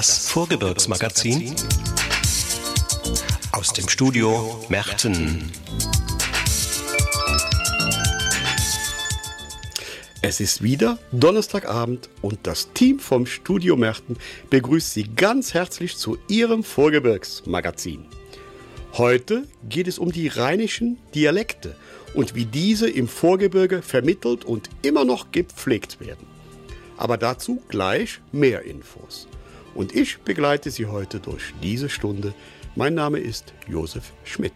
Das Vorgebirgsmagazin aus dem Studio Merten. Es ist wieder Donnerstagabend und das Team vom Studio Merten begrüßt Sie ganz herzlich zu Ihrem Vorgebirgsmagazin. Heute geht es um die rheinischen Dialekte und wie diese im Vorgebirge vermittelt und immer noch gepflegt werden. Aber dazu gleich mehr Infos. Und ich begleite Sie heute durch diese Stunde. Mein Name ist Josef Schmidt.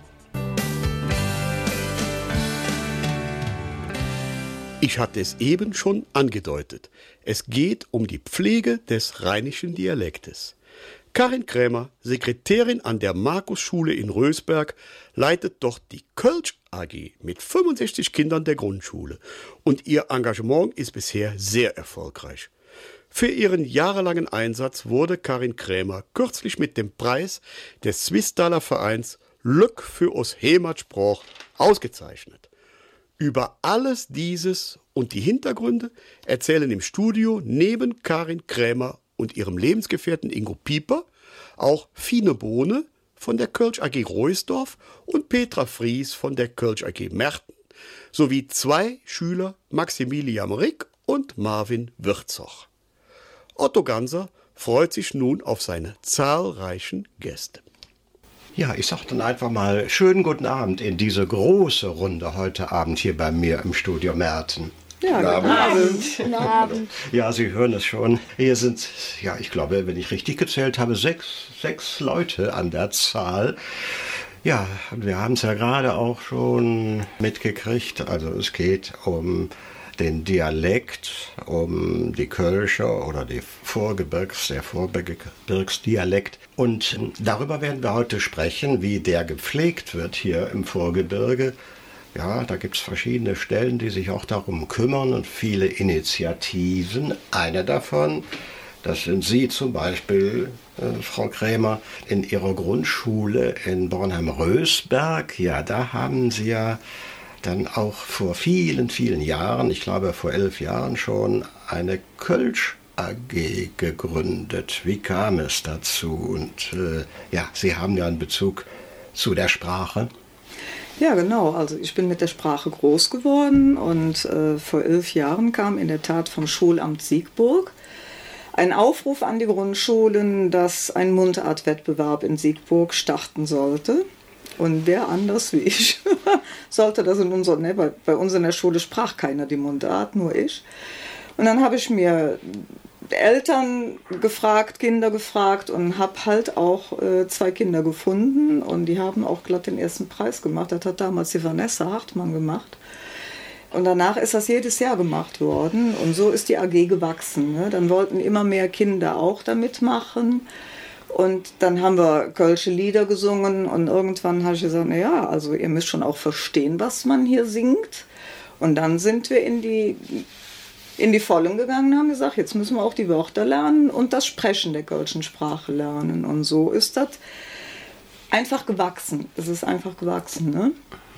Ich hatte es eben schon angedeutet. Es geht um die Pflege des rheinischen Dialektes. Karin Krämer, Sekretärin an der Markusschule in Rösberg, leitet dort die Kölsch AG mit 65 Kindern der Grundschule. Und ihr Engagement ist bisher sehr erfolgreich. Für ihren jahrelangen Einsatz wurde Karin Krämer kürzlich mit dem Preis des Swissdaler Vereins Lück für os Heimatsproch ausgezeichnet. Über alles dieses und die Hintergründe erzählen im Studio neben Karin Krämer und ihrem Lebensgefährten Ingo Pieper auch Fine Bohne von der Kölsch AG Roisdorf und Petra Fries von der Kölsch AG Merten sowie zwei Schüler Maximilian Rick und Marvin Wirzoch. Otto Ganser freut sich nun auf seine zahlreichen Gäste. Ja, ich sag dann einfach mal schönen guten Abend in diese große Runde heute Abend hier bei mir im Studio Merten. Ja, guten Abend. Guten Abend. Ja, Sie hören es schon. Hier sind, ja, ich glaube, wenn ich richtig gezählt habe, sechs Leute an der Zahl. Ja, wir haben es ja gerade auch schon mitgekriegt. Also es geht um den Dialekt, um die Kölscher oder der Vorgebirgsdialekt. Und darüber werden wir heute sprechen, wie der gepflegt wird hier im Vorgebirge. Ja, da gibt es verschiedene Stellen, die sich auch darum kümmern und viele Initiativen. Eine davon, das sind Sie zum Beispiel, Frau Krämer, in Ihrer Grundschule in Bornheim-Rösberg. Ja, da haben Sie ja dann auch vor vielen, vielen Jahren, ich glaube vor 11 Jahren schon, eine Kölsch AG gegründet. Wie kam es dazu? Und ja, Sie haben ja einen Bezug zu der Sprache. Ja, genau. Also ich bin mit der Sprache groß geworden und vor 11 Jahren kam in der Tat vom Schulamt Siegburg ein Aufruf an die Grundschulen, dass ein Mundartwettbewerb in Siegburg starten sollte. Und wer anders wie ich sollte das bei uns in der Schule sprach keiner die Mundart, nur ich. Und dann habe ich mir Eltern gefragt, Kinder gefragt und habe halt auch 2 Kinder gefunden und die haben auch glatt den ersten Preis gemacht. Das hat damals die Vanessa Hartmann gemacht. Und danach ist das jedes Jahr gemacht worden und so ist die AG gewachsen. Ne? Dann wollten immer mehr Kinder auch da mitmachen. Und dann haben wir kölsche Lieder gesungen und irgendwann habe ich gesagt, naja, also ihr müsst schon auch verstehen, was man hier singt. Und dann sind wir in die Vollen gegangen und haben gesagt, jetzt müssen wir auch die Wörter lernen und das Sprechen der kölschen Sprache lernen. Und so ist das einfach gewachsen. Es ist einfach gewachsen, ne?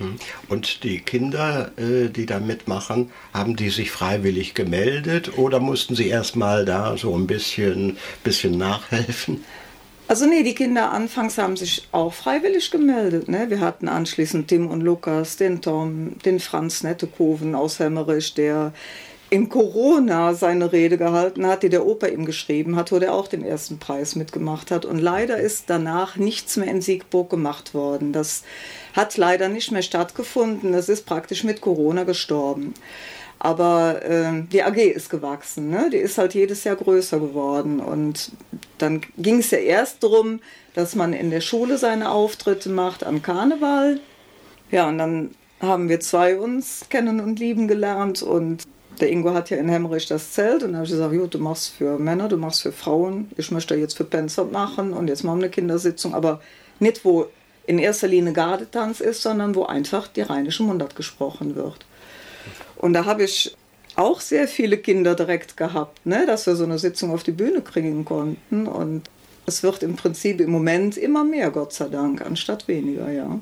Und die Kinder, die da mitmachen, haben die sich freiwillig gemeldet oder mussten sie erst mal da so ein bisschen nachhelfen? Also nee, die Kinder anfangs haben sich auch freiwillig gemeldet. Ne? Wir hatten anschließend Tim und Lukas, den Tom, den Franz Nettekoven aus Hemmerich, der in Corona seine Rede gehalten hat, die der Opa ihm geschrieben hat, wo der auch den ersten Preis mitgemacht hat. Und leider ist danach nichts mehr in Siegburg gemacht worden. Das hat leider nicht mehr stattgefunden. Das ist praktisch mit Corona gestorben. Aber die AG ist gewachsen, ne? Die ist halt jedes Jahr größer geworden. Und dann ging es ja erst darum, dass man in der Schule seine Auftritte macht am Karneval. Ja, und dann haben wir 2 uns kennen und lieben gelernt. Und der Ingo hat ja in Hemmerich das Zelt. Und dann habe ich gesagt, du machst für Männer, du machst für Frauen. Ich möchte jetzt für Penzert machen und jetzt machen wir eine Kindersitzung. Aber nicht, wo in erster Linie Gardetanz ist, sondern wo einfach die rheinische Mundart gesprochen wird. Und da habe ich auch sehr viele Kinder direkt gehabt, ne, dass wir so eine Sitzung auf die Bühne kriegen konnten. Und es wird im Prinzip im Moment immer mehr, Gott sei Dank, anstatt weniger, ja.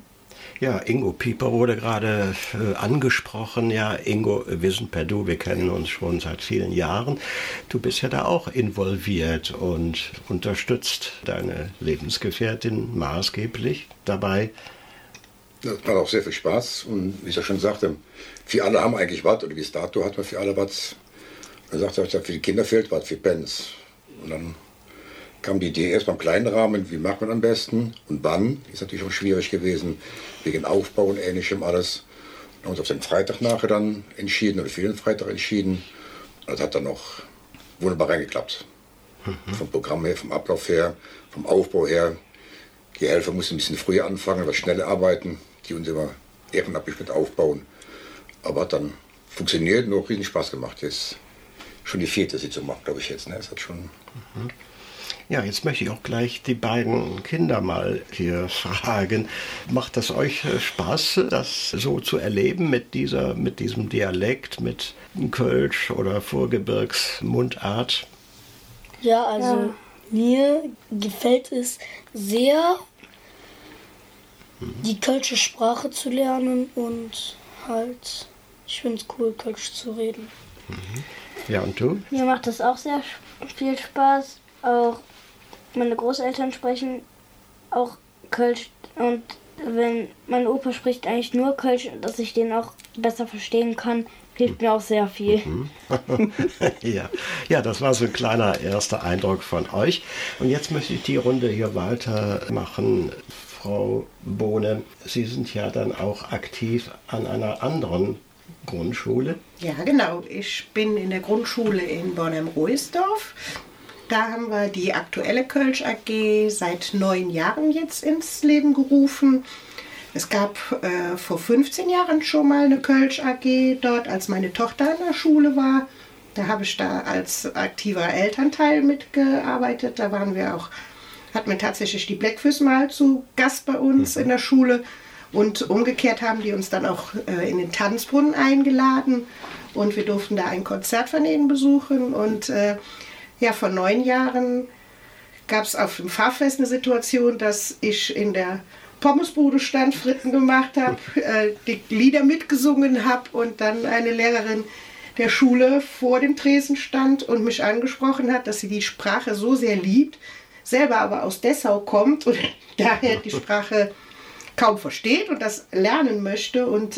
Ja, Ingo Pieper wurde gerade angesprochen. Ja, Ingo, wir sind per Du, wir kennen uns schon seit vielen Jahren. Du bist ja da auch involviert und unterstützt deine Lebensgefährtin maßgeblich dabei. Das macht auch sehr viel Spaß und wie ich ja schon sagte, für alle haben eigentlich was, oder bis dato hat man für alle was. Man sagt, für die Kinder fehlt was, für Pens. Und dann kam die Idee erst beim kleinen Rahmen, wie macht man am besten und wann, ist natürlich auch schwierig gewesen, wegen Aufbau und Ähnlichem alles. Wir haben uns auf den Freitag nachher dann entschieden, oder für den Freitag entschieden. Und das hat dann auch wunderbar reingeklappt. Vom Programm her, vom Ablauf her, vom Aufbau her. Die Helfer mussten ein bisschen früher anfangen, was schneller arbeiten, die uns immer ehrenamtlich mit aufbauen. Aber hat dann funktioniert und auch riesen Spaß gemacht. Jetzt schon die 4. Sitzung macht, glaube ich jetzt. Ne? Das hat schon... Ja, jetzt möchte ich auch gleich die beiden Kinder mal hier fragen. Macht das euch Spaß, das so zu erleben mit diesem Dialekt, mit Kölsch oder Vorgebirgsmundart? Ja, also mir gefällt es sehr, die kölsche Sprache zu lernen und halt, ich finde es cool, Kölsch zu reden. Ja, und du? Mir macht das auch sehr viel Spaß. Auch meine Großeltern sprechen auch Kölsch und wenn mein Opa spricht eigentlich nur Kölsch, dass ich den auch besser verstehen kann, hilft mir auch sehr viel. Ja, das war so ein kleiner erster Eindruck von euch. Und jetzt möchte ich die Runde hier weitermachen. Frau Bohne, Sie sind ja dann auch aktiv an einer anderen Grundschule. Ja, genau. Ich bin in der Grundschule in Bornheim-Roisdorf. Da haben wir die aktuelle Kölsch AG seit 9 Jahren jetzt ins Leben gerufen. Es gab vor 15 Jahren schon mal eine Kölsch AG dort, als meine Tochter in der Schule war. Da habe ich da als aktiver Elternteil mitgearbeitet. Da hatten wir tatsächlich die Blackfish mal zu Gast bei uns in der Schule. Und umgekehrt haben die uns dann auch in den Tanzbrunnen eingeladen. Und wir durften da ein Konzert von ihnen besuchen. Und vor 9 Jahren gab es auf dem Fahrfest eine Situation, dass ich in der Pommesbude stand, Fritten gemacht habe, die Lieder mitgesungen habe und dann eine Lehrerin der Schule vor dem Tresen stand und mich angesprochen hat, dass sie die Sprache so sehr liebt, selber aber aus Dessau kommt und daher die Sprache kaum versteht und das lernen möchte. Und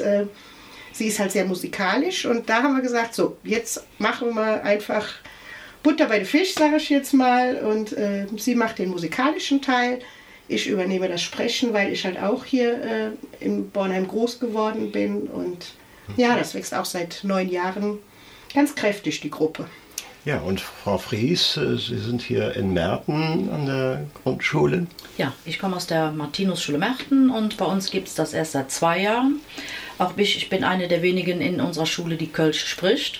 sie ist halt sehr musikalisch und da haben wir gesagt, so, jetzt machen wir einfach Butter bei den Fisch, sage ich jetzt mal, und sie macht den musikalischen Teil. Ich übernehme das Sprechen, weil ich halt auch hier in Bornheim groß geworden bin. Und ja, das wächst auch seit 9 Jahren ganz kräftig, die Gruppe. Ja, und Frau Fries, Sie sind hier in Merten an der Grundschule. Ja, ich komme aus der Martinusschule Merten und bei uns gibt es das erst seit 2 Jahren. Auch ich bin eine der wenigen in unserer Schule, die Kölsch spricht.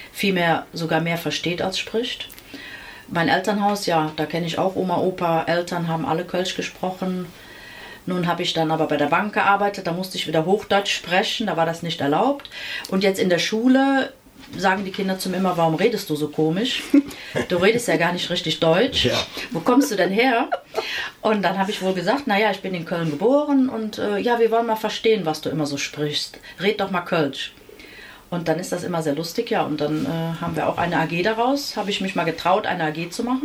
Sogar mehr versteht als spricht. Mein Elternhaus, ja, da kenne ich auch Oma, Opa, Eltern haben alle Kölsch gesprochen. Nun habe ich dann aber bei der Bank gearbeitet, da musste ich wieder Hochdeutsch sprechen, da war das nicht erlaubt. Und jetzt in der Schule sagen die Kinder zu mir immer, warum redest du so komisch? Du redest ja gar nicht richtig Deutsch. Ja. Wo kommst du denn her? Und dann habe ich wohl gesagt, naja, ich bin in Köln geboren und wir wollen mal verstehen, was du immer so sprichst. Red doch mal Kölsch. Und dann ist das immer sehr lustig, ja. Und dann haben wir auch eine AG daraus. Habe ich mich mal getraut, eine AG zu machen.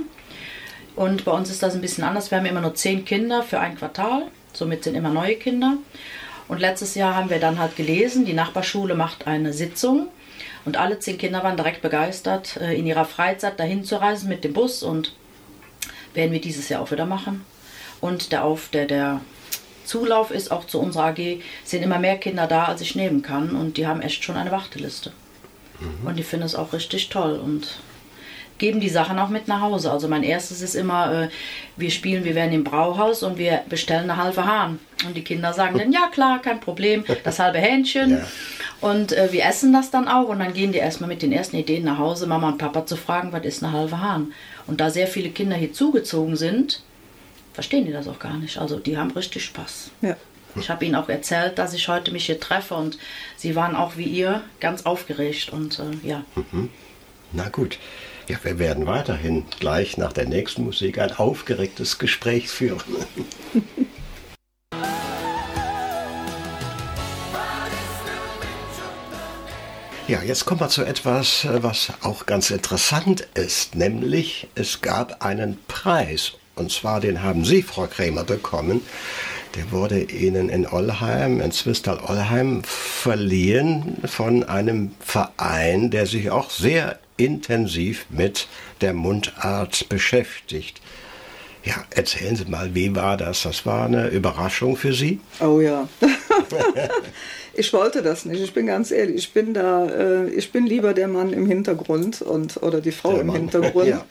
Und bei uns ist das ein bisschen anders. Wir haben immer nur 10 Kinder für ein Quartal. Somit sind immer neue Kinder. Und letztes Jahr haben wir dann halt gelesen, die Nachbarschule macht eine Sitzung. Und alle 10 Kinder waren direkt begeistert, in ihrer Freizeit dahin zu reisen mit dem Bus. Und werden wir dieses Jahr auch wieder machen. Und der Zulauf ist auch zu unserer AG, sind immer mehr Kinder da, als ich nehmen kann und die haben echt schon eine Warteliste. Und die finden es auch richtig toll und geben die Sachen auch mit nach Hause. Also mein erstes ist immer, wir werden im Brauhaus und wir bestellen eine halbe Hahn. Und die Kinder sagen dann, ja klar, kein Problem, das halbe Hähnchen. Ja. Und wir essen das dann auch und dann gehen die erstmal mit den ersten Ideen nach Hause, Mama und Papa zu fragen, was ist eine halbe Hahn? Und da sehr viele Kinder hier zugezogen sind, verstehen die das auch gar nicht. Also die haben richtig Spaß. Ja. Ich habe ihnen auch erzählt, dass ich heute mich hier treffe und sie waren auch wie ihr ganz aufgeregt und ja. Na gut. Ja, wir werden weiterhin gleich nach der nächsten Musik ein aufgeregtes Gespräch führen. Ja, jetzt kommen wir zu etwas, was auch ganz interessant ist, nämlich es gab einen Preis, und zwar den haben Sie, Frau Krämer, bekommen. Der wurde Ihnen in Ollheim, in Zwistal-Ollheim, verliehen von einem Verein, der sich auch sehr intensiv mit der Mundart beschäftigt. Ja, erzählen Sie mal, wie war das? Das war eine Überraschung für Sie? Oh ja. Ich wollte das nicht, ich bin ganz ehrlich, ich bin lieber der Mann im Hintergrund oder die Frau im Hintergrund. Ja.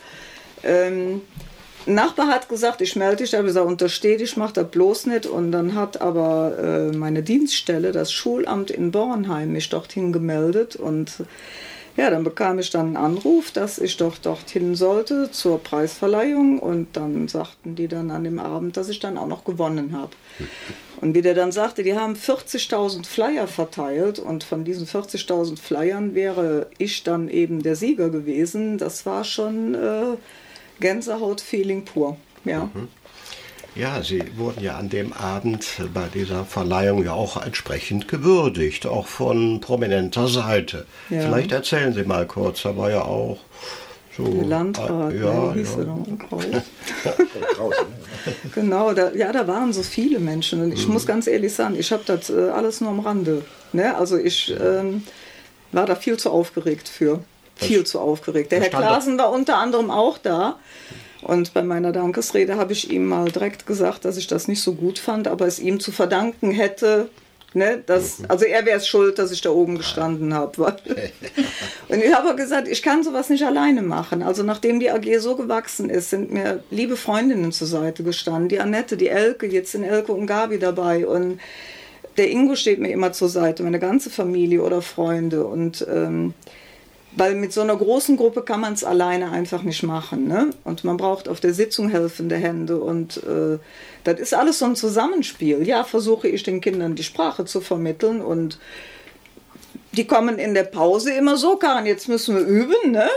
Nachbar hat gesagt, ich melde dich, aber ich gesagt, untersteh dich, mach das bloß nicht. Und dann hat aber meine Dienststelle, das Schulamt in Bornheim, mich dorthin gemeldet. Und ja, dann bekam ich dann einen Anruf, dass ich doch dorthin sollte zur Preisverleihung. Und dann sagten die dann an dem Abend, dass ich dann auch noch gewonnen habe. Und wie der dann sagte, die haben 40.000 Flyer verteilt und von diesen 40.000 Flyern wäre ich dann eben der Sieger gewesen. Das war schon Gänsehaut-Feeling pur. Ja. Ja, Sie wurden ja an dem Abend bei dieser Verleihung ja auch entsprechend gewürdigt, auch von prominenter Seite. Ja. Vielleicht erzählen Sie mal kurz, da war ja auch so, der Landrat, hieß er noch Kraus. Genau, da waren so viele Menschen und ich muss ganz ehrlich sagen, ich habe das alles nur am Rande. Ne? Also ich war da viel zu aufgeregt für. Viel zu aufgeregt. Der Herr Klaasen war unter anderem auch da. Und bei meiner Dankesrede habe ich ihm mal direkt gesagt, dass ich das nicht so gut fand, aber es ihm zu verdanken hätte, ne, also er wäre es schuld, dass ich da oben gestanden habe. Und ich habe gesagt, ich kann sowas nicht alleine machen. Also nachdem die AG so gewachsen ist, sind mir liebe Freundinnen zur Seite gestanden. Die Annette, die Elke, jetzt sind Elke und Gabi dabei. Und der Ingo steht mir immer zur Seite, meine ganze Familie oder Freunde. Und weil mit so einer großen Gruppe kann man es alleine einfach nicht machen. Ne? Und man braucht auf der Sitzung helfende Hände. Und das ist alles so ein Zusammenspiel. Ja, versuche ich den Kindern die Sprache zu vermitteln. Und die kommen in der Pause immer so, Karin, jetzt müssen wir üben. Ne?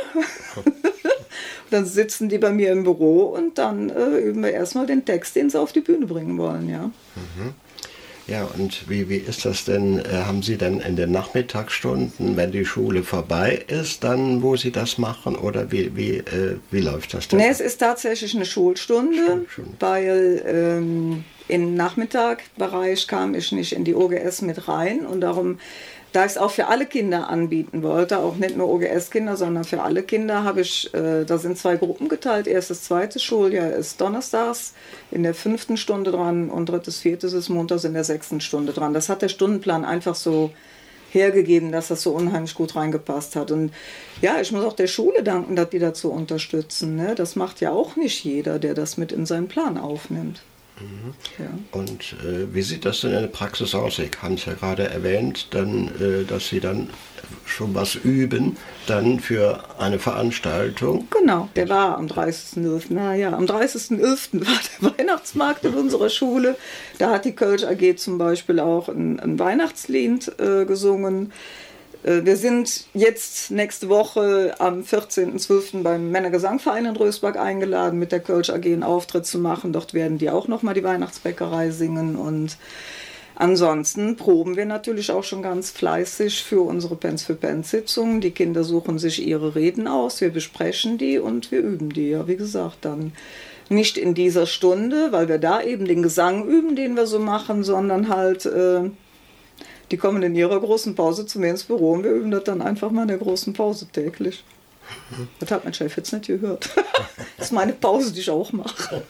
Dann sitzen die bei mir im Büro und dann üben wir erstmal den Text, den sie auf die Bühne bringen wollen. Ja. Ja, und wie ist das denn? Haben Sie denn in den Nachmittagsstunden, wenn die Schule vorbei ist, dann, wo Sie das machen? Oder wie läuft das denn? Nee, es ist tatsächlich eine Schulstunde. Weil im Nachmittagbereich kam ich nicht in die OGS mit rein. Und darum, da ich es auch für alle Kinder anbieten wollte, auch nicht nur OGS-Kinder, sondern für alle Kinder, habe ich, da sind 2 Gruppen geteilt. Erstes, zweites Schuljahr ist donnerstags in der 5. Stunde dran und drittes, viertes ist montags in der 6. Stunde dran. Das hat der Stundenplan einfach so hergegeben, dass das so unheimlich gut reingepasst hat. Und ja, ich muss auch der Schule danken, dass die dazu unterstützen. Ne? Das macht ja auch nicht jeder, der das mit in seinen Plan aufnimmt. Ja. Und wie sieht das denn in der Praxis aus? Ich habe es ja gerade erwähnt, dann, dass Sie dann schon was üben, dann für eine Veranstaltung. Genau, der war am 30.11. Naja, am 30.11. war der Weihnachtsmarkt in unserer Schule. Da hat die Kölsch AG zum Beispiel auch ein Weihnachtslied gesungen. Wir sind jetzt nächste Woche am 14.12. beim Männergesangverein in Rösberg eingeladen, mit der Kölsch AG einen Auftritt zu machen. Dort werden die auch nochmal die Weihnachtsbäckerei singen. Und ansonsten proben wir natürlich auch schon ganz fleißig für unsere Pens-für-Pens-Sitzungen. Die Kinder suchen sich ihre Reden aus, wir besprechen die und wir üben die. Ja, wie gesagt, dann nicht in dieser Stunde, weil wir da eben den Gesang üben, den wir so machen, sondern halt... Die kommen in ihrer großen Pause zu mir ins Büro und wir üben das dann einfach mal in der großen Pause täglich. Das hat mein Chef jetzt nicht gehört. Das ist meine Pause, die ich auch mache.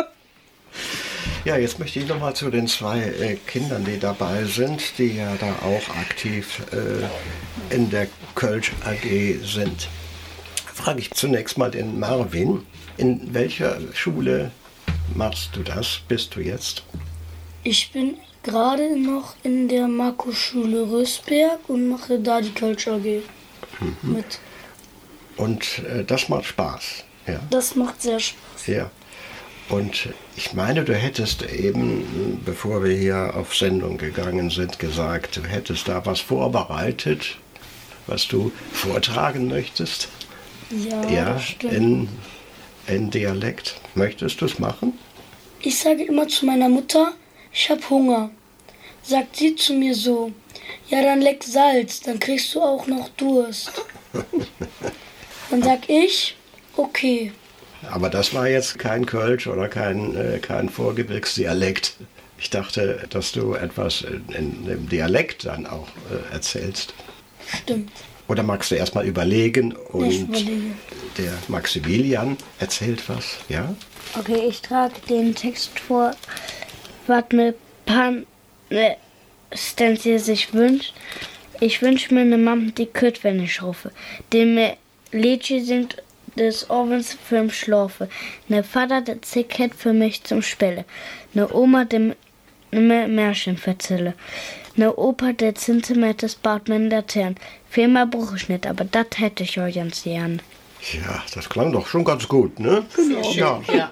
Ja, jetzt möchte ich nochmal zu den 2 Kindern, die dabei sind, die ja da auch aktiv in der Kölsch AG sind. Frage ich zunächst mal den Marvin. In welcher Schule machst du das? Bist du jetzt? Ich bin gerade noch in der Markusschule Rösberg und mache da die Kölsch AG mit. Und das macht Spaß, ja? Das macht sehr Spaß. Ja. Und ich meine, du hättest eben, bevor wir hier auf Sendung gegangen sind, gesagt, du hättest da was vorbereitet, was du vortragen möchtest. Ja, das stimmt. In Dialekt. Möchtest du es machen? Ich sage immer zu meiner Mutter, ich habe Hunger. Sagt sie zu mir so, ja, dann leck Salz, dann kriegst du auch noch Durst. Dann sag ich, okay. Aber das war jetzt kein Kölsch oder kein Vorgebirgsdialekt. Ich dachte, dass du etwas in dem Dialekt dann auch erzählst. Stimmt. Oder magst du erstmal überlegen und Ich überlege. der Maximilian erzählt was, ja? Okay, ich trage den Text vor, was mir Pan Stenzi sich wünscht. Ich wünsche mir eine Mama, die kürt, wenn ich rufe. Dem mir Liedje singt des Ovens für'm Schlafe. Ne Vater, der Zick hat für mich zum Spelle. Ne Oma, dem mir Märchen verzähle. Ne Opa, der Zinte mit das Bad mir in der Tern. Viermal bruch ich nicht, aber das hätte ich euch ganz gern. Ja, das klang doch schon ganz gut, ne? Genau. Ja. Ja.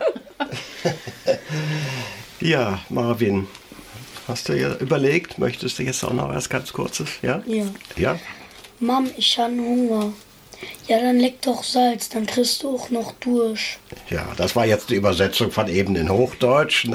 Ja, Marvin, hast du ja überlegt, möchtest du jetzt auch noch was ganz Kurzes, ja? Ja. Ja? Mom, ich habe Hunger. Ja, dann leck doch Salz, dann kriegst du auch noch durch. Ja, das war jetzt die Übersetzung von eben in Hochdeutsch.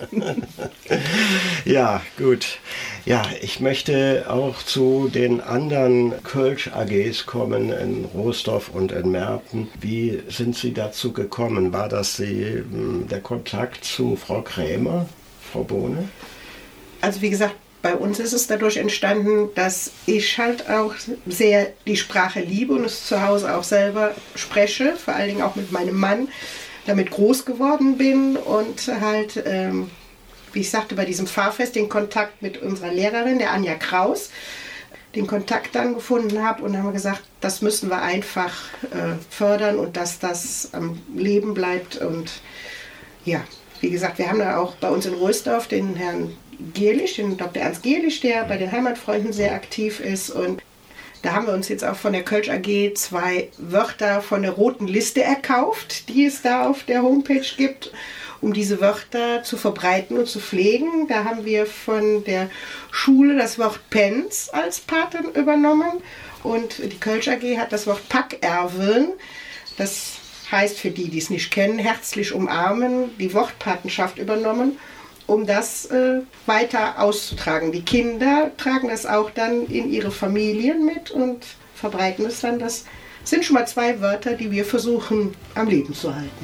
Ja, gut. Ja, ich möchte auch zu den anderen Kölsch-AGs kommen, in Roosdorf und in Merten. Wie sind Sie dazu gekommen? War das der Kontakt zu Frau Krämer, Frau Bohne? Also wie gesagt, bei uns ist es dadurch entstanden, dass ich halt auch sehr die Sprache liebe und es zu Hause auch selber spreche, vor allen Dingen auch mit meinem Mann, damit groß geworden bin und halt, wie ich sagte, bei diesem Fahrfest den Kontakt mit unserer Lehrerin, der Anja Kraus, den Kontakt dann gefunden habe und haben wir gesagt, das müssen wir einfach fördern und dass das am Leben bleibt. Und ja, wie gesagt, wir haben da auch bei uns in Roosdorf den Herrn Gierlich, den Dr. Ernst Gierlich, der bei den Heimatfreunden sehr aktiv ist. Und da haben wir uns jetzt auch von der Kölsch AG 2 Wörter von der roten Liste erkauft, die es da auf der Homepage gibt, um diese Wörter zu verbreiten und zu pflegen. Da haben wir von der Schule das Wort Penz als Paten übernommen und die Kölsch AG hat das Wort Packerveln. Das heißt für die, die es nicht kennen, herzlich umarmen, die Wortpatenschaft übernommen, um das weiter auszutragen. Die Kinder tragen das auch dann in ihre Familien mit und verbreiten es dann. Das sind schon mal 2 Wörter, die wir versuchen am Leben zu halten.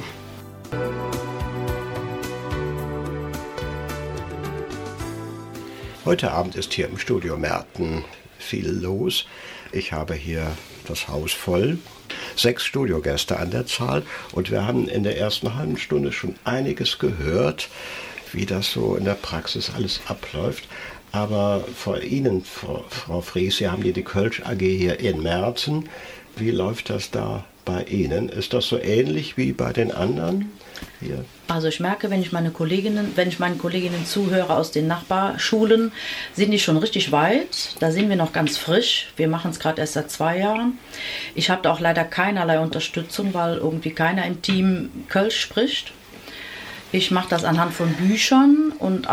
Heute Abend ist hier im Studio Merten viel los. Ich habe hier das Haus voll. 6 Studiogäste an der Zahl und wir haben in der ersten halben Stunde schon einiges gehört, wie das so in der Praxis alles abläuft. Aber vor Ihnen, Frau Fries, Sie haben die Kölsch AG hier in Merten. Wie läuft das da bei Ihnen? Ist das so ähnlich wie bei den anderen hier? Also ich merke, wenn ich meinen Kolleginnen zuhöre aus den Nachbarschulen, sind die schon richtig weit. Da sind wir noch ganz frisch. Wir machen es gerade erst seit 2 Jahren. Ich habe da auch leider keinerlei Unterstützung, weil irgendwie keiner im Team Kölsch spricht. Ich mache das anhand von Büchern und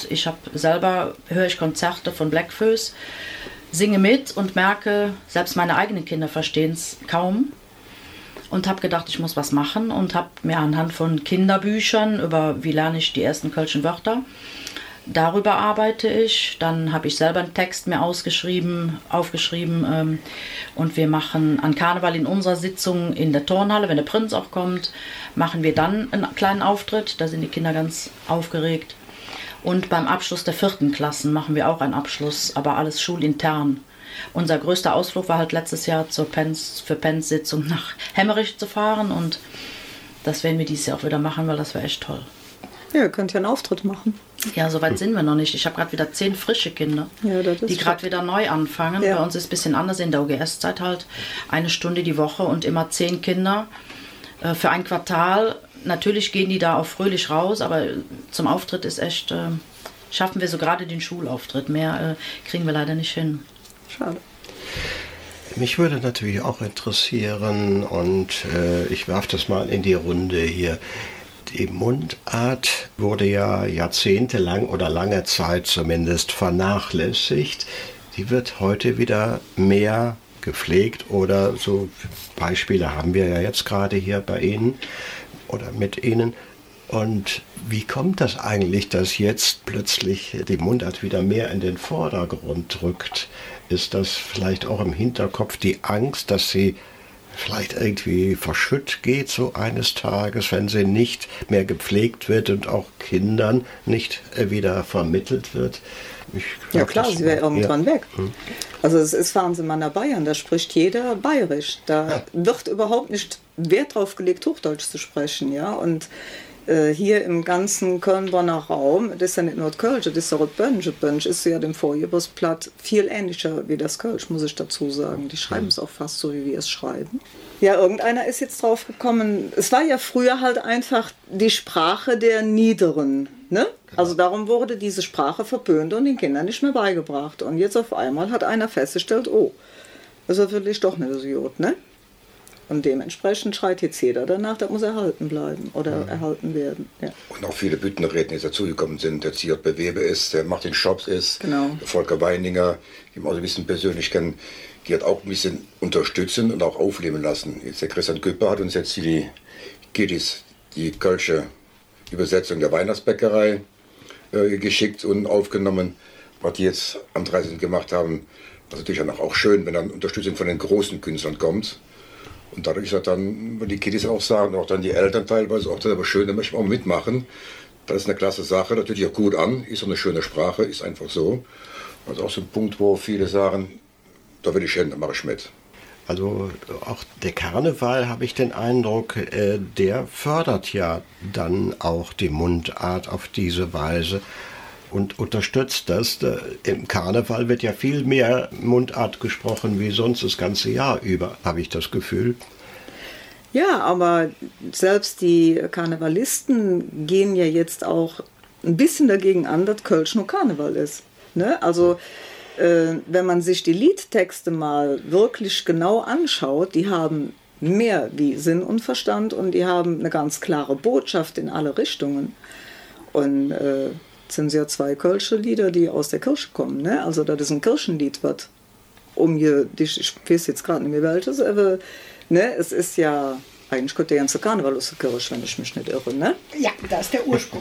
höre ich Konzerte von Blackfoes, singe mit und merke, selbst meine eigenen Kinder verstehen es kaum. Und habe gedacht, ich muss was machen und habe mir anhand von Kinderbüchern über wie lerne ich die ersten kölschen Wörter, darüber arbeite ich. Dann habe ich selber einen Text mir aufgeschrieben und wir machen an Karneval in unserer Sitzung in der Turnhalle, wenn der Prinz auch kommt, machen wir dann einen kleinen Auftritt. Da sind die Kinder ganz aufgeregt. Und beim Abschluss der 4. Klassen machen wir auch einen Abschluss, aber alles schulintern. Unser größter Ausflug war halt letztes Jahr für Pens-Sitzung nach Hemmerich zu fahren und das werden wir dieses Jahr auch wieder machen, weil das wäre echt toll. Ja, ihr könnt ja einen Auftritt machen. Ja, so weit sind wir noch nicht. Ich habe gerade wieder 10 frische Kinder, Ja, das ist die gerade wieder neu anfangen. Ja. Bei uns ist es ein bisschen anders in der OGS-Zeit halt. 1 Stunde die Woche und immer 10 Kinder für ein Quartal. Natürlich gehen die da auch fröhlich raus, aber zum Auftritt ist echt, schaffen wir so gerade den Schulauftritt. Mehr kriegen wir leider nicht hin. schade. Mich würde natürlich auch interessieren, und ich werfe das mal in die Runde hier. Die Mundart wurde ja jahrzehntelang oder lange Zeit zumindest vernachlässigt. Die wird heute wieder mehr gepflegt oder so Beispiele haben wir ja jetzt gerade hier bei Ihnen oder mit Ihnen. Und wie kommt das eigentlich, dass jetzt plötzlich die Mundart wieder mehr in den Vordergrund rückt? Ist das vielleicht auch im Hinterkopf die Angst, dass sie vielleicht irgendwie verschütt geht so eines Tages, wenn sie nicht mehr gepflegt wird und auch Kindern nicht wieder vermittelt wird? Ja klar, sie wäre irgendwann weg. Also es ist Fernsehmann nach Bayern, da spricht jeder bayerisch. Da wird überhaupt nicht Wert drauf gelegt, Hochdeutsch zu sprechen. Ja? Und hier im ganzen Köln-Bonner Raum, das ist ja nicht nur das Kölsch, das ist auch das Bönsch. Das Bönsch ist ja dem Vorjahresblatt viel ähnlicher wie das Kölsch, muss ich dazu sagen. Die schreiben es auch fast so, wie wir es schreiben. Ja, irgendeiner ist jetzt drauf gekommen, es war ja früher halt einfach die Sprache der Niederen. Ne? Also darum wurde diese Sprache verböhnt und den Kindern nicht mehr beigebracht. Und jetzt auf einmal hat einer festgestellt, oh, das ist natürlich doch nicht so gut, ne? Und dementsprechend schreit jetzt jeder danach, das muss erhalten bleiben oder erhalten werden. Ja. Und auch viele Bündnerredner, die jetzt dazugekommen sind, der Ziert Weber ist, der Martin Schops ist, genau. Der Volker Weininger, die wir auch ein bisschen persönlich kennen, die hat auch ein bisschen unterstützen und auch aufleben lassen. Jetzt der Christian Küpper hat uns jetzt die Kiddies, die kölsche Übersetzung der Weihnachtsbäckerei geschickt und aufgenommen, was die jetzt am 13. gemacht haben. Das ist natürlich auch schön, wenn dann Unterstützung von den großen Künstlern kommt. Und dadurch ist dann, wenn die Kiddies auch sagen, auch dann die Eltern teilweise, auch das ist aber schön, da möchten wir auch mitmachen. Das ist eine klasse Sache, natürlich auch gut an, ist auch eine schöne Sprache, ist einfach so. Also auch so ein Punkt, wo viele sagen, da will ich hin, da mache ich mit. Also auch der Karneval, habe ich den Eindruck, der fördert ja dann auch die Mundart auf diese Weise und unterstützt das. Im Karneval wird ja viel mehr Mundart gesprochen wie sonst das ganze Jahr über, habe ich das Gefühl. Ja, aber selbst die Karnevalisten gehen ja jetzt auch ein bisschen dagegen an, dass Kölsch nur Karneval ist. Ne? Also wenn man sich die Liedtexte mal wirklich genau anschaut, die haben mehr wie Sinn und Verstand und die haben eine ganz klare Botschaft in alle Richtungen. Und es sind ja 2 kölsche Lieder, die aus der Kirche kommen. Ne? Also das ist ein Kirchenlied, was ich weiß jetzt gerade nicht mehr welches, aber ne, es ist ja, eigentlich könnte der ganze Karneval aus der Kirche, wenn ich mich nicht irre. Ne? Ja, das ist der Ursprung.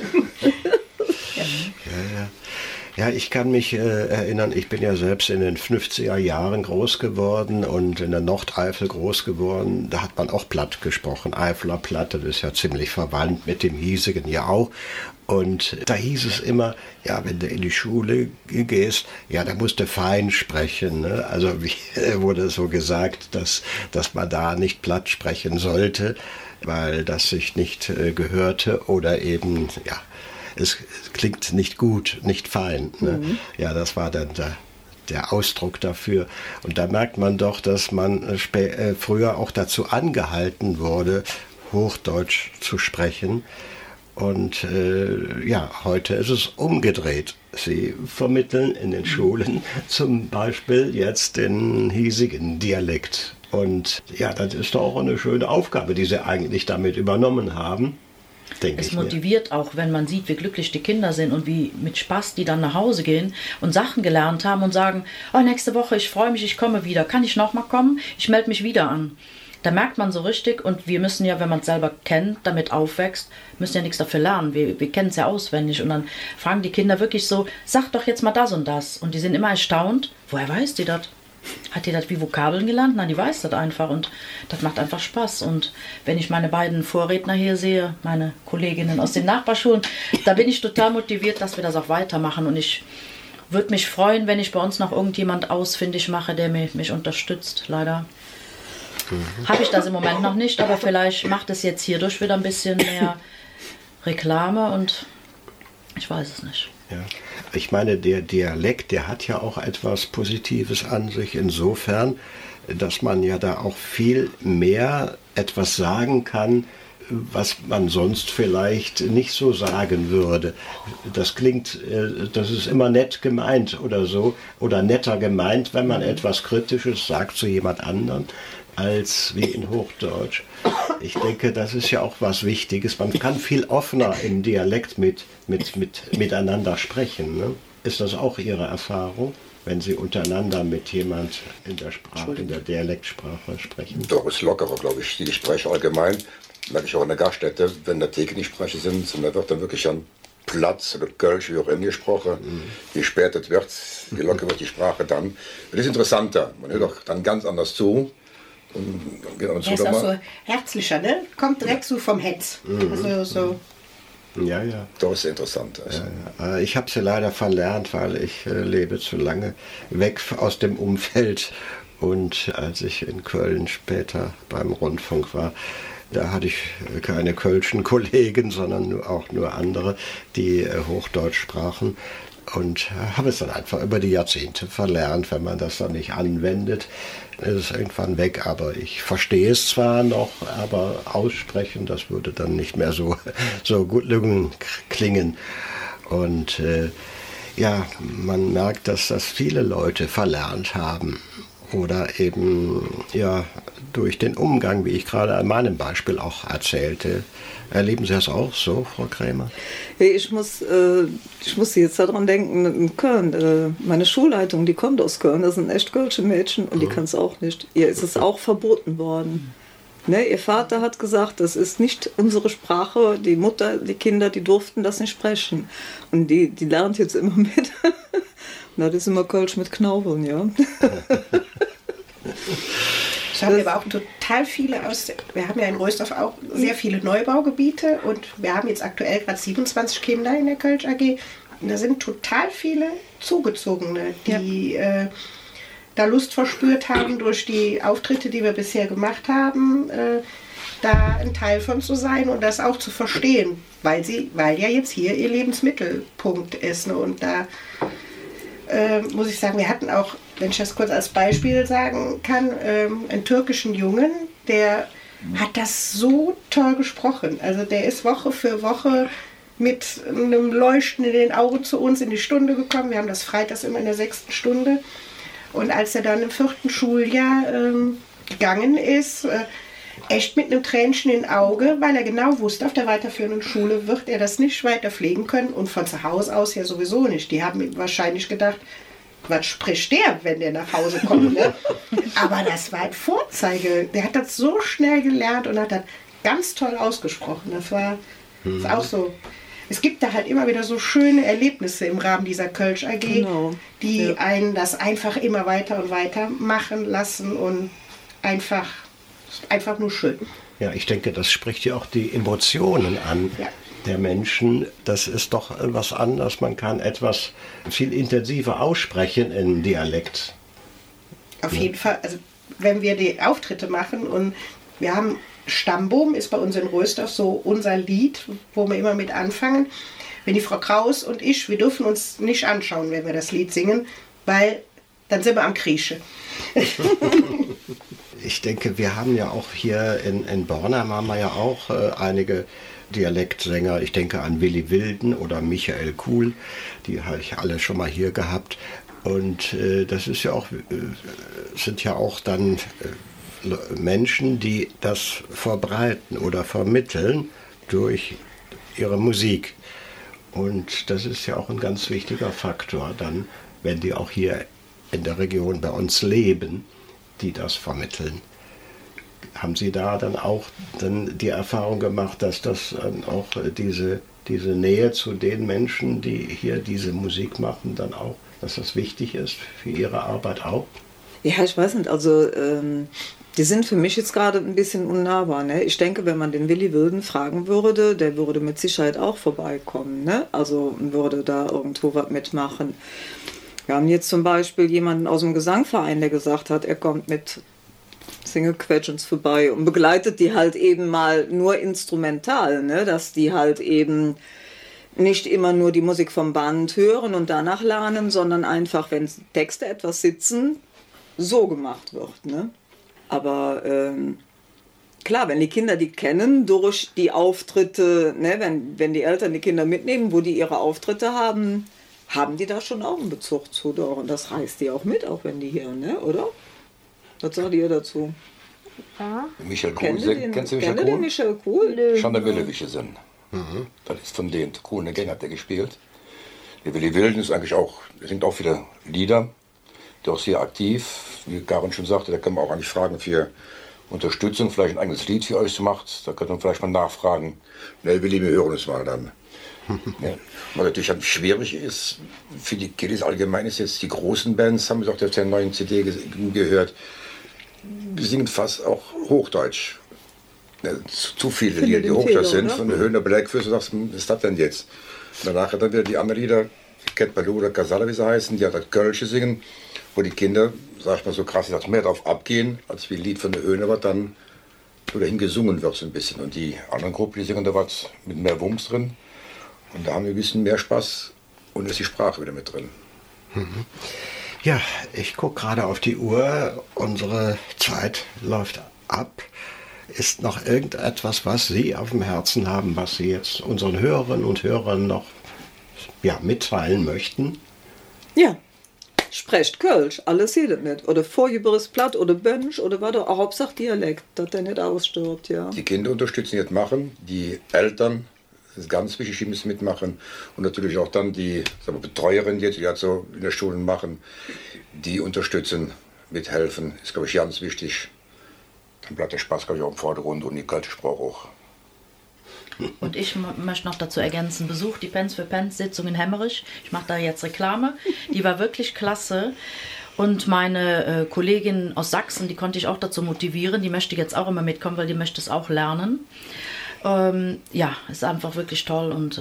Ja, ich kann mich erinnern, ich bin ja selbst in den 50er Jahren groß geworden und in der Nordeifel groß geworden. Da hat man auch Platt gesprochen, Eifeler Platt, das ist ja ziemlich verwandt mit dem hiesigen ja auch. Und da hieß es immer, ja, wenn du in die Schule gehst, ja, da musst du fein sprechen. Ne? Also wurde so gesagt, dass man da nicht Platt sprechen sollte, weil das sich nicht gehörte oder eben, ja, es klingt nicht gut, nicht fein. Ne? Ja, das war dann der Ausdruck dafür. Und da merkt man doch, dass man früher auch dazu angehalten wurde, Hochdeutsch zu sprechen. Und ja, heute ist es umgedreht. Sie vermitteln in den Schulen zum Beispiel jetzt den hiesigen Dialekt. Und ja, das ist doch auch eine schöne Aufgabe, die sie eigentlich damit übernommen haben. Es motiviert auch, wenn man sieht, wie glücklich die Kinder sind und wie mit Spaß die dann nach Hause gehen und Sachen gelernt haben und sagen, oh, nächste Woche, ich freue mich, ich komme wieder. Kann ich noch mal kommen? Ich melde mich wieder an. Da merkt man so richtig, und wir müssen ja, wenn man es selber kennt, damit aufwächst, müssen ja nichts dafür lernen. Wir kennen es ja auswendig. Und dann fragen die Kinder wirklich so, sag doch jetzt mal das und das. Und die sind immer erstaunt, woher weiß die das? Hat die das wie Vokabeln gelernt? Nein, die weiß das einfach und das macht einfach Spaß. Und wenn ich meine beiden Vorredner hier sehe, meine Kolleginnen aus den Nachbarschulen, da bin ich total motiviert, dass wir das auch weitermachen. Und ich würde mich freuen, wenn ich bei uns noch irgendjemand ausfindig mache, der mich unterstützt. Leider habe ich das im Moment noch nicht, aber vielleicht macht es jetzt hierdurch wieder ein bisschen mehr Reklame und ich weiß es nicht. Ja. Ich meine, der Dialekt, der hat ja auch etwas Positives an sich insofern, dass man ja da auch viel mehr etwas sagen kann, was man sonst vielleicht nicht so sagen würde. Das klingt, das ist immer nett gemeint oder so, oder netter gemeint, wenn man etwas Kritisches sagt zu jemand anderem, als wie in Hochdeutsch. Ich denke, das ist ja auch was Wichtiges. Man kann viel offener im Dialekt miteinander sprechen. Ne? Ist das auch Ihre Erfahrung, wenn Sie untereinander mit jemand in der Dialektsprache sprechen? Doch, ist lockerer, glaube ich, die Gespräche allgemein. merke ich auch in der Gaststätte, wenn da Theke nicht spreche sind, und da wird dann wirklich an Platz oder Kölsch, wie auch immer gesprochen. Je später es wird, je locker wird die Sprache dann. Das ist interessanter, man hört auch dann ganz anders zu. Und er ist auch so herzlicher, ne? Kommt direkt so vom Hetz. Also so. Ja, ja. Das ist interessant. Also. Ja. Ich habe sie leider verlernt, weil ich lebe zu lange weg aus dem Umfeld. Und als ich in Köln später beim Rundfunk war, da hatte ich keine kölschen Kollegen, sondern auch nur andere, die Hochdeutsch sprachen. Und habe es dann einfach über die Jahrzehnte verlernt. Wenn man das dann nicht anwendet, ist es irgendwann weg. Aber ich verstehe es zwar noch, aber aussprechen, das würde dann nicht mehr so gut klingen. Und ja, man merkt, dass das viele Leute verlernt haben. Oder eben ja durch den Umgang, wie ich gerade an meinem Beispiel auch erzählte. Erleben Sie das auch so, Frau Krämer? Ich muss jetzt daran denken, in Köln, meine Schulleitung, die kommt aus Köln, das sind echt kölsche Mädchen und die kann es auch nicht. Ihr ist es auch verboten worden. Ne, ihr Vater hat gesagt, das ist nicht unsere Sprache, die Mutter, die Kinder, die durften das nicht sprechen. Und die lernt jetzt immer mit. Und das ist immer Kölsch mit Knaubeln, ja. Ich habe aber auch total viele wir haben ja in Rösdorf auch sehr viele Neubaugebiete und wir haben jetzt aktuell gerade 27 Kinder in der Kölsch AG. Und da sind total viele Zugezogene, die da Lust verspürt haben durch die Auftritte, die wir bisher gemacht haben, da ein Teil von zu sein und das auch zu verstehen, weil ja jetzt hier ihr Lebensmittelpunkt ist. Ne? Und da muss ich sagen, wir hatten auch, wenn ich das kurz als Beispiel sagen kann, einen türkischen Jungen, der hat das so toll gesprochen. Also der ist Woche für Woche mit einem Leuchten in den Augen zu uns in die Stunde gekommen. Wir haben das freitags immer in der 6. Stunde. Und als er dann im 4. Schuljahr gegangen ist, echt mit einem Tränchen im Auge, weil er genau wusste, auf der weiterführenden Schule wird er das nicht weiter pflegen können und von zu Hause aus ja sowieso nicht. Die haben wahrscheinlich gedacht, was spricht der, wenn der nach Hause kommt? Ne? Aber das war ein Vorzeige. Der hat das so schnell gelernt und hat das ganz toll ausgesprochen. Das war auch so. Es gibt da halt immer wieder so schöne Erlebnisse im Rahmen dieser Kölsch AG, genau, die einen das einfach immer weiter und weiter machen lassen und einfach nur schön. Ja, ich denke, das spricht ja auch die Emotionen an der Menschen. Das ist doch was anderes. Man kann etwas viel intensiver aussprechen in Dialekt. Auf jeden Fall. Also wenn wir die Auftritte machen und wir haben Stammboom, ist bei uns in Rösdorf so unser Lied, wo wir immer mit anfangen. Wenn die Frau Kraus und ich, wir dürfen uns nicht anschauen, wenn wir das Lied singen, weil dann sind wir am Kriechen. Ich denke, wir haben ja auch hier in Bornheim haben wir ja auch einige Dialektsänger. Ich denke an Willi Wilden oder Michael Kuhl, die habe ich alle schon mal hier gehabt. Und das ist ja auch, sind ja auch dann Menschen, die das verbreiten oder vermitteln durch ihre Musik. Und das ist ja auch ein ganz wichtiger Faktor dann, wenn die auch hier in der Region bei uns leben, die das vermitteln. Haben Sie da dann auch die Erfahrung gemacht, dass das auch diese Nähe zu den Menschen, die hier diese Musik machen, dann auch, dass das wichtig ist für Ihre Arbeit auch? Ja, ich weiß nicht, also die sind für mich jetzt gerade ein bisschen unnahbar. Ne? Ich denke, wenn man den Willi Wilden fragen würde, der würde mit Sicherheit auch vorbeikommen. Ne? Also würde da irgendwo was mitmachen. Wir haben jetzt zum Beispiel jemanden aus dem Gesangverein, der gesagt hat, er kommt mit Single-Quetschens vorbei und begleitet die halt eben mal nur instrumental, ne? Dass die halt eben nicht immer nur die Musik vom Band hören und danach lernen, sondern einfach, wenn Texte etwas sitzen, so gemacht wird. Ne? Aber klar, wenn die Kinder die kennen durch die Auftritte, ne? wenn die Eltern die Kinder mitnehmen, wo die ihre Auftritte haben, haben die da schon auch einen Bezug zu doch. Und das reißt die auch mit, auch wenn die hier, ne? Oder? Was sagt ihr dazu? Ja. Michael Kuhl, kennst du Michael Kuhl? Den Michael Kuhl? Schon der Willewische sind. Das ist von denen. Kuhl, der Gang hat der gespielt. Der Willi Wilden ist eigentlich auch, er singt auch viele Lieder, der ist auch sehr aktiv. Wie Karin schon sagte, da kann man auch eigentlich fragen für Unterstützung, vielleicht ein eigenes Lied für euch macht. Da könnt ihr vielleicht mal nachfragen. Ne, Willi, wir hören es mal dann. Ja. Was natürlich schwierig ist, für die Kiddies allgemein ist jetzt die großen Bands, haben wir auch auf der neuen CD gehört, die singen fast auch Hochdeutsch. Ja, zu viele Lieder, die Hochdeutsch sind. Von der Höhner Blackfish, du sagst, was ist das denn jetzt? Danach hat dann wieder die anderen Lieder, Cat Baloo oder Casala, wie sie heißen, die hat das Kölsche singen, wo die Kinder, sag ich mal so krass, mehr darauf abgehen, als wie ein Lied von der Höhner, was dann so dahin gesungen wird so ein bisschen. Und die anderen Gruppen, die singen da was mit mehr Wumms drin. Und da haben wir ein bisschen mehr Spaß und ist die Sprache wieder mit drin. Ja, ich gucke gerade auf die Uhr. Unsere Zeit läuft ab. Ist noch irgendetwas, was Sie auf dem Herzen haben, was Sie jetzt unseren Hörerinnen und Hörern noch mitteilen möchten? Ja, sprecht Kölsch, alles jedes mit. Oder vorgebrüsst Platt oder Bönsch oder was auch, Hauptsache Dialekt, dass der nicht ausstirbt, ja. Die Kinder unterstützen jetzt machen, die Eltern, das ist ganz wichtig, die müssen mitmachen. Und natürlich auch dann die Betreuerin jetzt, die halt so in der Schule machen, die unterstützen, mithelfen, ist, glaube ich, ganz wichtig. Dann bleibt der Spaß, glaube ich, auch im Vordergrund und die kalte Sprache auch. Und ich möchte noch dazu ergänzen, besucht die Pens für Pens Sitzung in Hemmerich. Ich mache da jetzt Reklame. Die war wirklich klasse. Und meine Kollegin aus Sachsen, die konnte ich auch dazu motivieren. Die möchte jetzt auch immer mitkommen, weil die möchte es auch lernen. Ist einfach wirklich toll und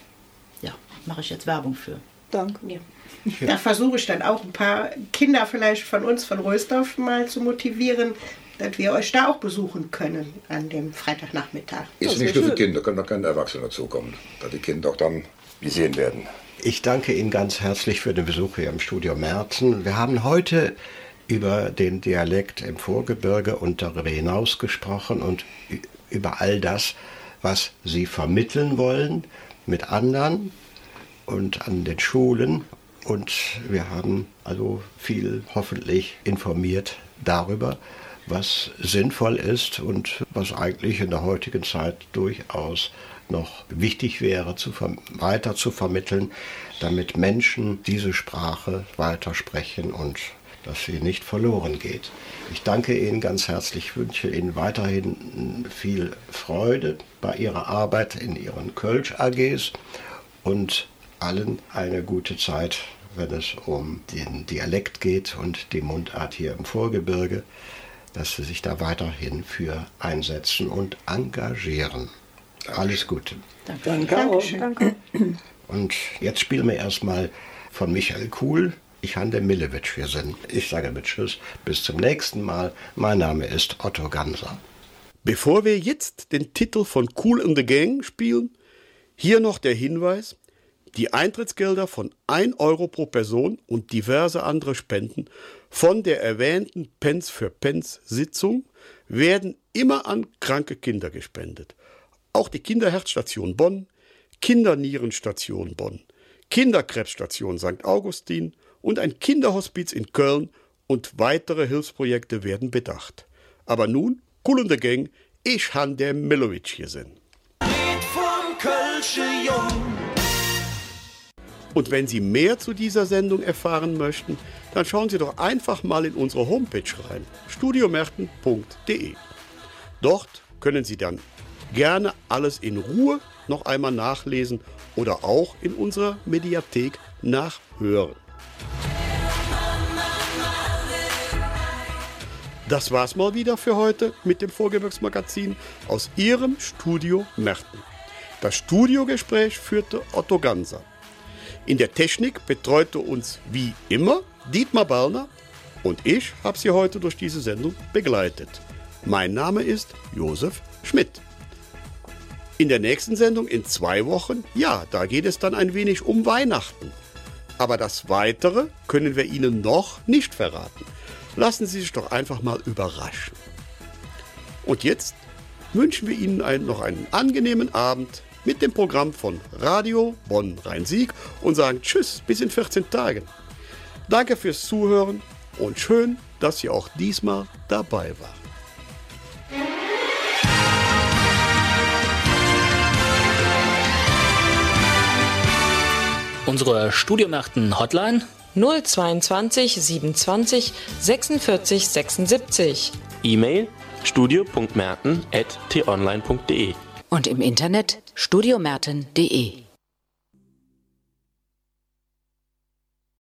mache ich jetzt Werbung für. Danke. Ja. Da versuche ich dann auch ein paar Kinder vielleicht von uns, von Rösdorf, mal zu motivieren, dass wir euch da auch besuchen können an dem Freitagnachmittag. Ist nicht nur für Kinder, können auch keine Erwachsene dazukommen, da die Kinder auch dann gesehen werden. Ich danke Ihnen ganz herzlich für den Besuch hier im Studio Merten. Wir haben heute über den Dialekt im Vorgebirge und darüber hinaus gesprochen und über all das, was Sie vermitteln wollen mit anderen und an den Schulen. Und wir haben also viel hoffentlich informiert darüber, was sinnvoll ist und was eigentlich in der heutigen Zeit durchaus noch wichtig wäre, weiter zu vermitteln, damit Menschen diese Sprache weitersprechen und dass sie nicht verloren geht. Ich danke Ihnen ganz herzlich, wünsche Ihnen weiterhin viel Freude bei Ihrer Arbeit in Ihren Kölsch AGs und allen eine gute Zeit, wenn es um den Dialekt geht und die Mundart hier im Vorgebirge, dass Sie sich da weiterhin für einsetzen und engagieren. Alles Gute. Danke auch. Danke. Und jetzt spielen wir erstmal von Michael Kuhl, Ich han der Millewitsch wir sind. Ich sage mit Tschüss, bis zum nächsten Mal. Mein Name ist Otto Ganser. Bevor wir jetzt den Titel von Kool and the Gang spielen, hier noch der Hinweis: Die Eintrittsgelder von 1 Euro pro Person und diverse andere Spenden von der erwähnten Pens für Pens Sitzung werden immer an kranke Kinder gespendet. Auch die Kinderherzstation Bonn, Kindernierenstation Bonn, Kinderkrebsstation St. Augustin und ein Kinderhospiz in Köln und weitere Hilfsprojekte werden bedacht. Aber nun, Kool and the Gang, ich han der Millowitsch hier sind. Und wenn Sie mehr zu dieser Sendung erfahren möchten, dann schauen Sie doch einfach mal in unsere Homepage rein, studiomerten.de. Dort können Sie dann gerne alles in Ruhe noch einmal nachlesen oder auch in unserer Mediathek nachhören. Das war's mal wieder für heute mit dem Vorgebirgsmagazin aus Ihrem Studio Merten. Das Studiogespräch führte Otto Ganser. In der Technik betreute uns wie immer Dietmar Ballner und ich habe Sie heute durch diese Sendung begleitet. Mein Name ist Josef Schmidt. In der nächsten Sendung in 2 Wochen, da geht es dann ein wenig um Weihnachten. Aber das Weitere können wir Ihnen noch nicht verraten. Lassen Sie sich doch einfach mal überraschen. Und jetzt wünschen wir Ihnen noch einen angenehmen Abend mit dem Programm von Radio Bonn-Rhein-Sieg und sagen Tschüss bis in 14 Tagen. Danke fürs Zuhören und schön, dass Sie auch diesmal dabei waren. Unsere Studiomerten-Hotline 022 27 46 76. E-Mail studio.merten@t-online.de. Und im Internet studiomerten.de.